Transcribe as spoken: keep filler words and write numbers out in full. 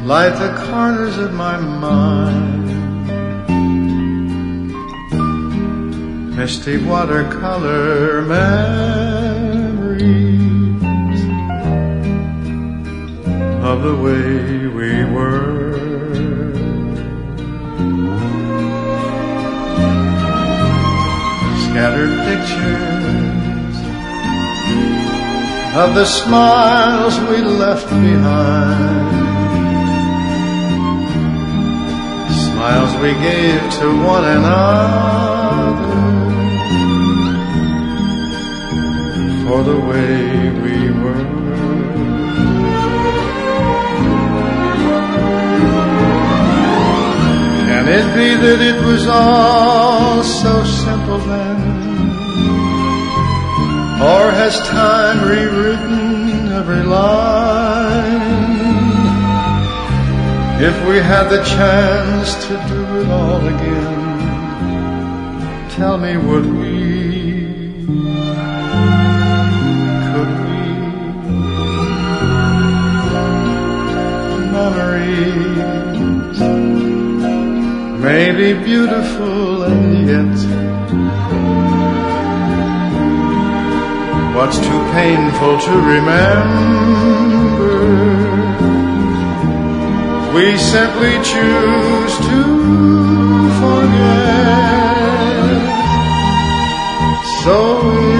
light the corners of my mind. Misty watercolor memories of the way we were. Scattered pictures of the smiles we left behind, smiles we gave to one another for the way we were. Can it be that it was all so simple then? Or has time rewritten every line? If we had the chance to do it all again, tell me, would we? Could we? Memories may be beautiful and yet what's too painful to remember, we simply choose to forget. So